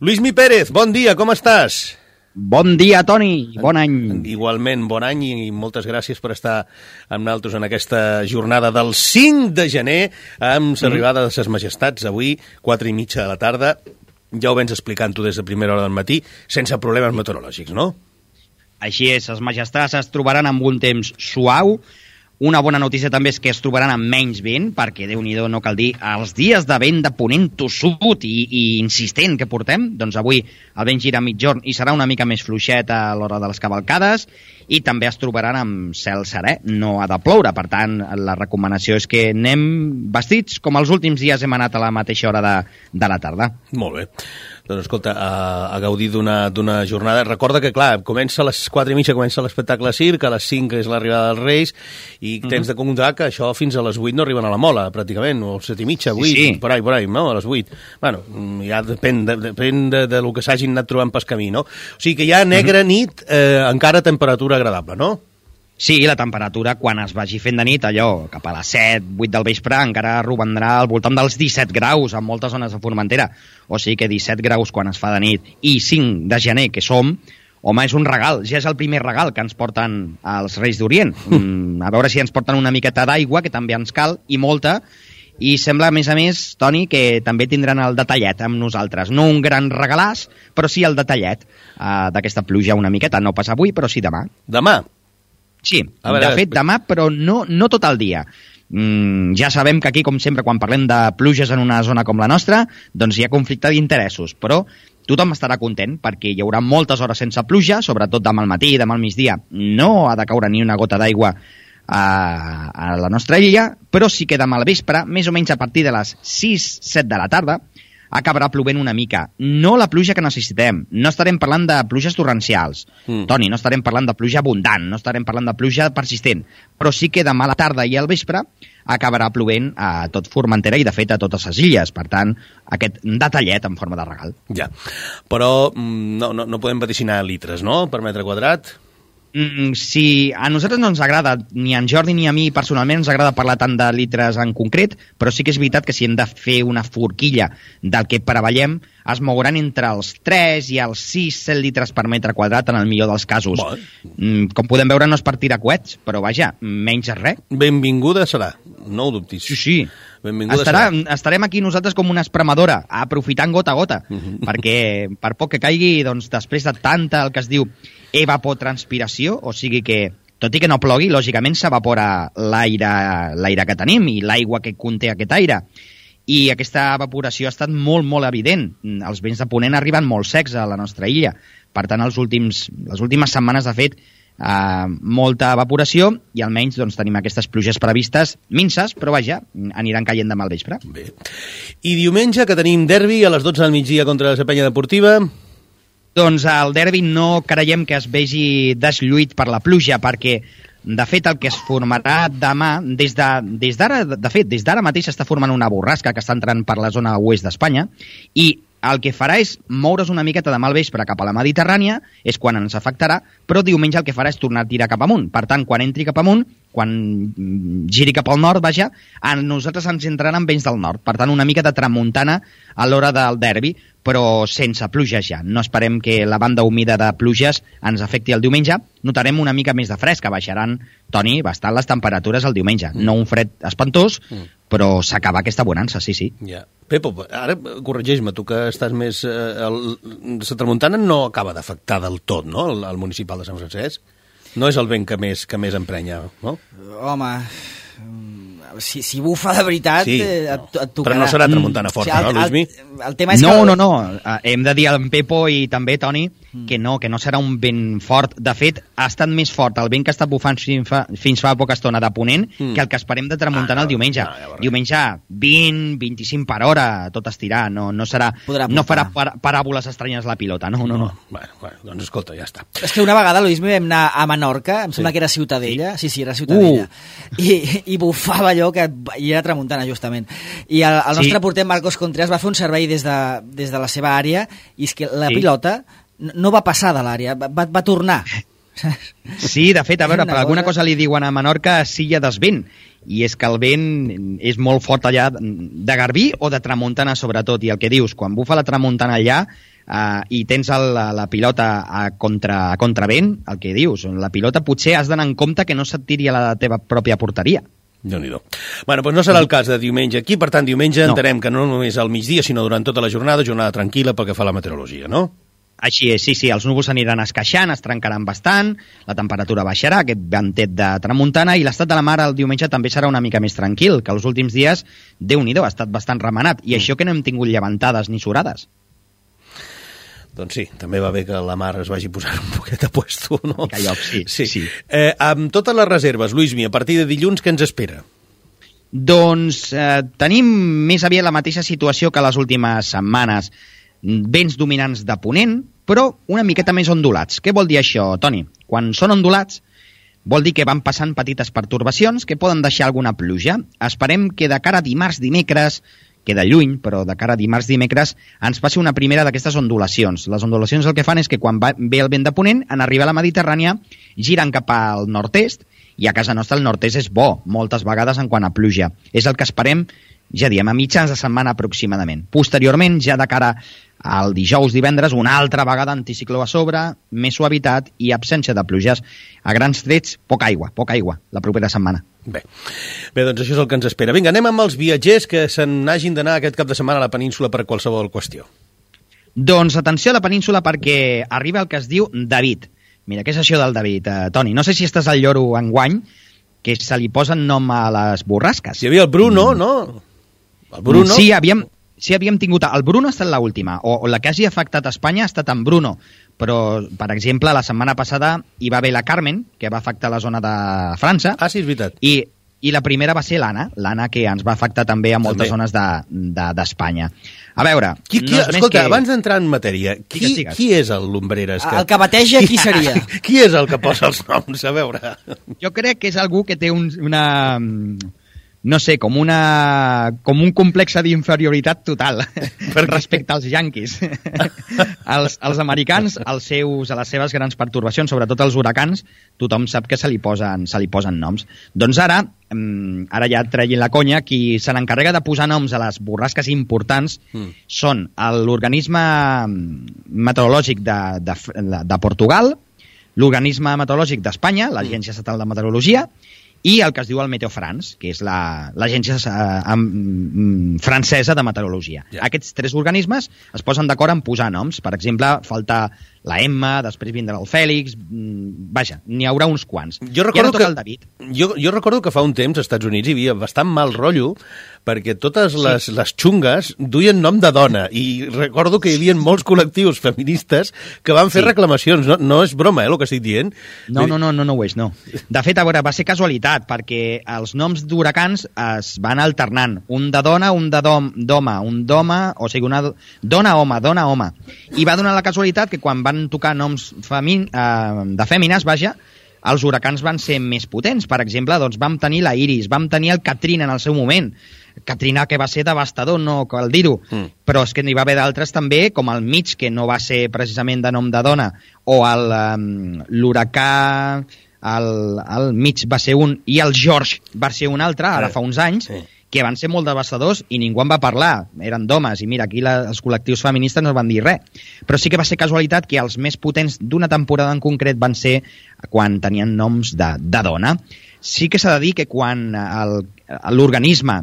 Luismi Pérez, bon dia, com estàs? Bon dia, Toni, bon any. Igualment, bon any i moltes gràcies per estar amb nosaltres en aquesta jornada del 5 de gener amb l'arribada de ses majestats, avui, 4:30 de la tarda. Ja ho vens explicant tu des de primera hora del matí, sense problemes meteorològics, no? Així és, les majestats es trobaran amb un temps suau. Una bona notícia també és que es trobaran amb menys vent, perquè, Déu-n'hi-do, no cal dir, els dies de vent de ponent tossut i insistent que portem, doncs avui el vent gira a mitjorn i serà una mica més fluixet a l'hora de les cavalcades, i també es trobaran amb cel serè, no ha de ploure. Per tant, la recomanació és que anem vestits com els últims dies hem anat a la mateixa hora de la tarda. Molt bé. Doncs escolta, a gaudir d'una jornada. Recorda que, clar, comença a les 4:30, comença l'espectacle circ, a les 5 és l'arribada dels Reis, i tens de comptar que això fins a les 8 no arriben a la Mola, pràcticament, o a les 7:30, 8, sí. por ahí, no? A les 8. Bueno, ja depèn de lo que s'hagin anat trobant pel camí, no? O sigui que ja negra nit, encara temperatura agradable, no? Sí, la temperatura, quan es vagi fent de nit, allò, cap a les 7, 8 del vespre, encara romandrà al voltant dels 17 graus en moltes zones de Formentera. O sigui que 17 graus quan es fa de nit i 5 de gener, que som, home, és un regal. Ja és el primer regal que ens porten els Reis d'Orient. A veure si ens porten una miqueta d'aigua, que també ens cal, i molta. I sembla, a més, Toni, que també tindran el detallet amb nosaltres. No un gran regalàs, però sí el detallet d'aquesta pluja una miqueta. No pas avui, però sí demà. Demà? Sí, de fet, demà, però no tot el dia. Ja sabem que aquí, com sempre, quan parlem de pluges en una zona com la nostra, doncs hi ha conflicte d'interessos, però tothom estarà content perquè hi haurà moltes hores sense pluja, sobretot demà al matí, demà al migdia. No ha de caure ni una gota d'aigua a la nostra illa, però sí que demà al vespre, més o menys a partir de les 6-7 de la tarda, acabarà plovent una mica. No la pluja que necessitem. No estarem parlant de pluges torrencials. Toni, no estarem parlant de pluja abundant, no estarem parlant de pluja persistent. Però sí que demà a la tarda i al vespre acabarà plovent a tot Formentera i, de fet, a totes les illes. Per tant, aquest detallet en forma de regal. Ja, però no podem vaticinar litres, no?, per metre quadrat? Sí, a nosaltres no ens agrada, ni a en Jordi ni a mi personalment ens agrada parlar tant de litres en concret, però sí que és veritat que si hem de fer una forquilla del que preveiem, es mouran entre els 3 i els 6-7 litres per metre quadrat en el millor dels casos. Com podem veure, no és per tirar coets, però vaja, menys és res. Benvinguda serà, no ho dubtis. Sí. Estarem aquí nosaltres com una espremadora, aprofitant gota a gota, perquè per poc que caigui, doncs després de tanta, el que es diu evapotranspiració, o sigui que, tot i que no plogui, lògicament s'evapora l'aire que tenim i l'aigua que conté aquest aire. I aquesta evaporació ha estat molt, molt evident. Els vents de ponent arriben molt secs a la nostra illa. Per tant, les últimes setmanes, de fet, molta evaporació i almenys doncs, tenim aquestes pluges previstes, minces, però vaja, aniran caient demà al vespre. Bé. I diumenge, que tenim derbi a les 12 del migdia contra la Penya Deportiva. Doncs el derbi no creiem que es vegi deslluït per la pluja, perquè de fet el que es formarà demà, des d'ara mateix s'està formant una borrasca que està entrant per la zona oest d'Espanya, i el que farà és moure's una miqueta demà al vespre cap a la Mediterrània, és quan ens afectarà, però diumenge el que farà és tornar a tirar cap amunt. Per tant, quan entri cap amunt, quan giri cap al nord, vaja, a nosaltres ens entraran vents del nord. Per tant, una mica de tramuntana a l'hora del derbi, però sense pluges ja. No esperem que la banda humida de pluges ens afecti el diumenge. Notarem una mica més de fresc, que baixaran, Toni, bastant les temperatures el diumenge. No un fred espantós, però s'acaba aquesta bonança, sí. Ja. Pepo, ara corregeix-me, tu que estàs més... la tramuntana no acaba d'afectar del tot, no?, el municipal de Sant Francesc? No és el vent que més emprenya, no? Home, si bufa de veritat, sí, et tocarà. Però no serà tramuntana forta, no, Luismi? El tema és que... No. Hem de dir a en Pepo i també, Toni, que no serà un vent fort. De fet, ha estat més fort el vent que ha estat bufant fins fa poca estona de ponent que el que esperem de tramuntana el diumenge. Diumenge 20-25 per hora, tot estirar. No farà paràboles estranyes la pilota, no. Bueno, doncs escolta, ja està. És que una vegada, Luismi, vam anar a Menorca, em sembla que era Ciutadella, sí, era Ciutadella, i bufava allò, i era tramuntana, justament. I el nostre porter, Marcos Contreras, va fer un servei des de la seva àrea, i és que la pilota no va passar de l'àrea, va tornar. Sí, de fet, a veure, per alguna cosa li diuen a Menorca silla desvent, i és que el vent és molt fort allà de garbí o de tramuntana sobretot, i el que dius, quan bufa la tramuntana allà i tens la pilota a contravent, el que dius, la pilota potser has d'anar en compte que no se't tiri a la teva pròpia porteria. Déu-n'hi-do. Bueno, doncs no serà el cas de diumenge aquí, per tant, diumenge entenem que no només al migdia, sinó durant tota la jornada tranquil·la pel que fa a la meteorologia, no? Així és, sí, els núvols aniran esqueixant, es trencaran bastant, la temperatura baixarà, aquest ventet de tramuntana, i l'estat de la mar el diumenge també serà una mica més tranquil, que els últims dies, Déu-n'hi-do, ha estat bastant remenat, i això que no hem tingut llevantades ni surades. Doncs sí, també va bé que la mar es vagi posant un poquet a puesto, no? Que lloc, sí. Amb totes les reserves, Luismi, a partir de dilluns, què ens espera? Doncs tenim més aviat la mateixa situació que les últimes setmanes. Vents dominants de ponent, però una miqueta més ondulats. Què vol dir això, Toni? Quan són ondulats, vol dir que van passant petites pertorbacions que poden deixar alguna pluja. Esperem que de cara a dimarts, dimecres, queda lluny, però de cara a dimarts, dimecres, ens passi una primera d'aquestes ondulacions. Les ondulacions el que fan és que quan ve el vent de ponent, en arribar a la Mediterrània, giren cap al nord-est, i a casa nostra el nord-est és bo, moltes vegades en quant a pluja. És el que esperem, ja diem, a mitjans de setmana aproximadament. Posteriorment, ja de cara al dijous, divendres, una altra vegada anticicló a sobre, més suavitat i absència de pluges. A grans trets, poca aigua, la propera setmana. Bé, doncs això és el que ens espera. Vinga, anem amb els viatgers que se'n hagin d'anar aquest cap de setmana a la península per qualsevol qüestió. Doncs atenció a la península perquè arriba el que es diu David. Mira, què és això del David, Toni? No sé si estàs al lloro enguany, que se li posen nom a les borrasques. Hi havia el Bruno, no? El Bruno? Sí, havíem tingut... El Bruno ha estat l'última, o la que hagi afectat a Espanya ha estat en Bruno, però, per exemple, la setmana passada hi va haver la Carmen, que va afectar la zona de França. Ah, sí, és veritat. I la primera va ser l'Anna, que ens va afectar també a moltes zones d'Espanya. A veure... Escolta, abans d'entrar en matèria, qui és el Lumbreras? El que bateja, qui seria? Qui és el que posa els noms? A veure... Jo crec que és algú que té una... no sé, com un complex d'inferioritat total respecte als yanquis. Els americans, a les seves grans pertorbacions, sobretot els huracans, tothom sap que se li posen noms. Doncs ara ja traient la conya, qui se n'encarrega de posar noms a les borrasques importants són l'organisme meteorològic de Portugal, l'organisme meteorològic d'Espanya, l'Agència Estatal de Meteorologia, i el que es diu el Meteo France, que és l'agència francesa de meteorologia. Ja. Aquests tres organismes es posen d'acord en posar noms. Per exemple, falta la Emma, després vindrà el Fèlix... Vaja, n'hi haurà uns quants. Jo recordo que fa un temps als Estats Units hi havia bastant mal rotllo perquè totes les xungues duien nom de dona i recordo que hi havia molts col·lectius feministes que van fer reclamacions. No és broma, el que estic dient. No ho és, no. De fet, a veure, va ser casualitat perquè els noms d'huracans es van alternant. Un de dona, un d'home, o sigui, una dona-home. I va donar la casualitat que quan van tocar noms de fèmines, els huracans van ser més potents. Per exemple, doncs vam tenir la Iris, vam tenir el Katrina en el seu moment. Katrina, que va ser devastador, no cal dir-ho, però és que n'hi va haver d'altres també, com el Mitch, que no va ser precisament de nom de dona, o l'huracà, el Mitch va ser un, i el George va ser un altre, ara fa uns anys, que van ser molt devastadors i ningú en va parlar, eren d'homes, i mira, aquí els col·lectius feministes no van dir res. Però sí que va ser casualitat que els més potents d'una temporada en concret van ser quan tenien noms de dona. Sí que s'ha de dir que quan l'organisme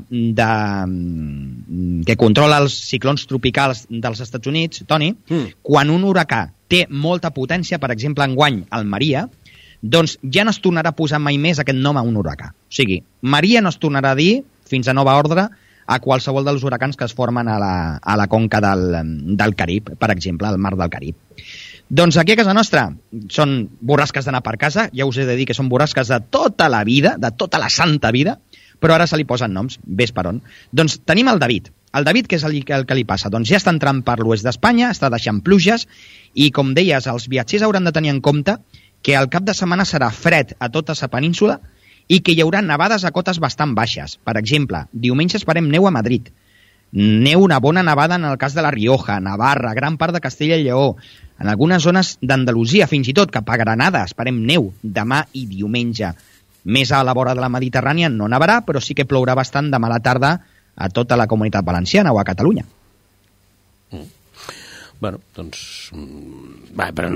que controla els ciclons tropicals dels Estats Units, Toni, quan un huracà té molta potència, per exemple, enguany el Maria, doncs ja no es tornarà a posar mai més aquest nom a un huracà. O sigui, Maria no es tornarà a dir fins a nova ordre a qualsevol dels huracans que es formen a la conca del Carib, per exemple, al mar del Carib. Doncs aquí a casa nostra són borrasques d'anar per casa, ja us he de dir que són borrasques de tota la vida, de tota la santa vida, però ara se li posen noms, ves per on. Doncs tenim el David. El David, què és el que li passa? Doncs ja està entrant per l'oest d'Espanya, està deixant pluges, i com deies, els viatgers hauran de tenir en compte que el cap de setmana serà fred a tota la península i que hi haurà nevades a cotes bastant baixes. Per exemple, diumenge esperem neu a Madrid, una bona nevada en el cas de la Rioja, Navarra, gran part de Castella i Lleó, en algunes zones d'Andalusia, fins i tot cap a Granada esperem neu demà i diumenge. Més a la vora de la Mediterrània no nevarà, però sí que plourà bastant demà a la tarda a tota la Comunitat Valenciana o a Catalunya. Bueno, doncs... Va, però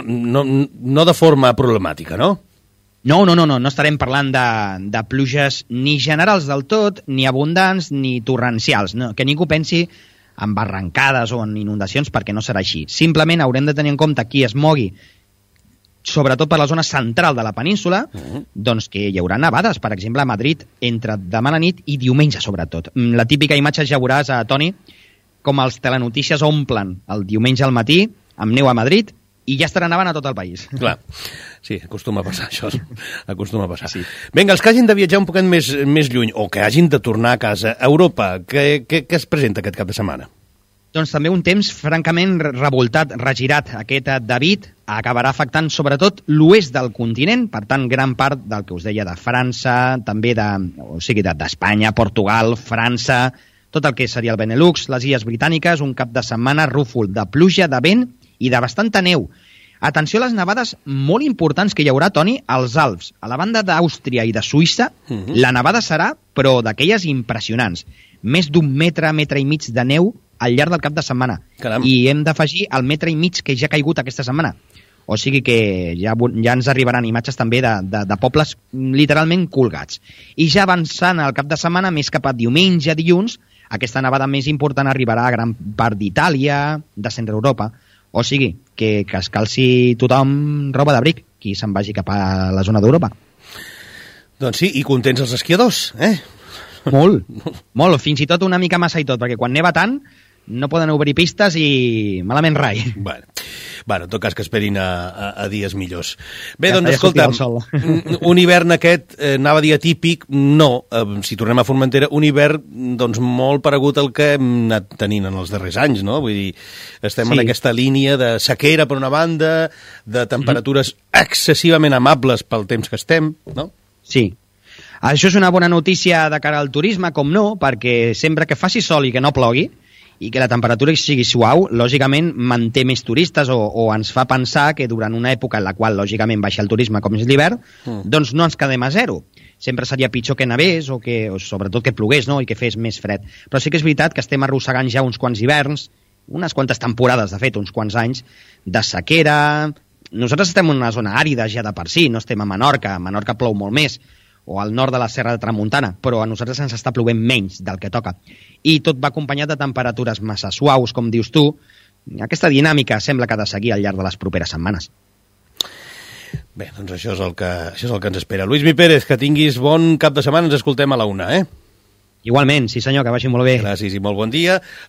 no de forma problemàtica, no? No estarem parlant de pluges ni generals del tot, ni abundants, ni torrencials. No? Que ningú pensi en barrancades o en inundacions, perquè no serà així. Simplement haurem de tenir en compte qui es mogui, sobretot per la zona central de la península, doncs que hi haurà nevades, per exemple, a Madrid, entre demà a la nit i diumenge, sobretot. La típica imatge ja veuràs, Toni, com els telenotícies omplen el diumenge al matí amb neu a Madrid i ja estarà nevant a tot el país. Clar, sí, acostuma a passar això, acostuma a passar. Sí. Vinga, els que hagin de viatjar un poquet més lluny o que hagin de tornar a casa, a Europa, què es presenta aquest cap de setmana? Doncs també un temps francament revoltat, regirat. Aquest David acabarà afectant sobretot l'oest del continent, per tant, gran part del que us deia de França, també d'Espanya, Portugal, França, tot el que seria el Benelux, les Illes Britàniques, un cap de setmana rúfol de pluja, de vent i de bastanta neu. Atenció a les nevades molt importants que hi haurà, Toni, als Alps. A la banda d'Àustria i de Suïssa, la nevada serà, però d'aquelles impressionants. Més d'un metre i mig de neu al llarg del cap de setmana. Caram. I hem d'afegir el metre i mig que ja ha caigut aquesta setmana. O sigui que ja ens arribaran imatges també de pobles literalment colgats. I ja avançant al cap de setmana, més cap a diumenge, dilluns, aquesta nevada més important arribarà a gran part d'Itàlia, de centre Europa. O sigui, que es calci tothom roba d'abric, qui se'n vagi cap a la zona d'Europa. Doncs sí, i contents els esquiadors, eh? Molt, fins i tot una mica massa i tot, perquè quan neva tant no poden obrir pistes i malament rai. Bueno, en tot cas que esperin a dies millors. Bé, doncs, escolta, un hivern aquest, anava a dir atípic, no, si tornem a Formentera, un hivern doncs, molt paregut al que hem anat tenint en els darrers anys, no? Vull dir, estem en aquesta línia de sequera per una banda, de temperatures excessivament amables pel temps que estem, no? Sí. Això és una bona notícia de cara al turisme, com no, perquè sempre que faci sol i que no plogui, i que la temperatura sigui suau, lògicament manté més turistes o ens fa pensar que durant una època en la qual lògicament baixa el turisme com és l'hivern, doncs no ens quedem a zero. Sempre seria pitjor que nevés o sobretot que plogués, no? I que fes més fred. Però sí que és veritat que estem arrossegant ja uns quants hiverns, unes quantes temporades, de fet, uns quants anys, de sequera. Nosaltres estem en una zona àrida ja de per si, no estem a Menorca. A Menorca plou molt més, o al nord de la Serra de Tramuntana, però a nosaltres ens està plovent menys del que toca. I tot va acompanyat de temperatures massa suaus, com dius tu. Aquesta dinàmica sembla que ha de seguir al llarg de les properes setmanes. Bé, doncs això és el que ens espera. Lluís Mi Pérez, que tinguis bon cap de setmana, ens escoltem a la 1, eh? Igualment, sí senyor, que vagi molt bé. Gràcies i molt bon dia.